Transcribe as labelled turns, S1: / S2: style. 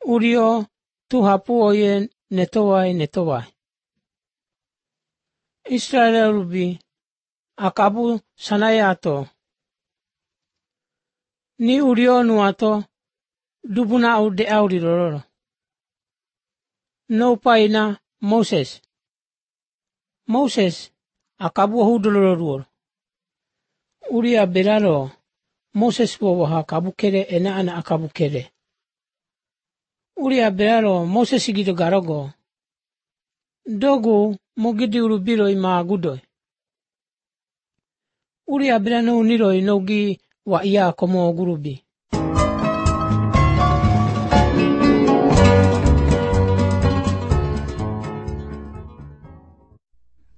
S1: Urio tu hapu oye netowai. Israel rubi akabu sanayato. Ni urio nuato dubuna ude auri rororo. No paina Moses akabu hudoloror. Uria beraro Moses wo akabu kere ana akabu kere. Uria beraro Moses gido garogo. Dogu mogidi urubiro ima gudoi. Uria berano niroi nogi wa iya komo gurubi.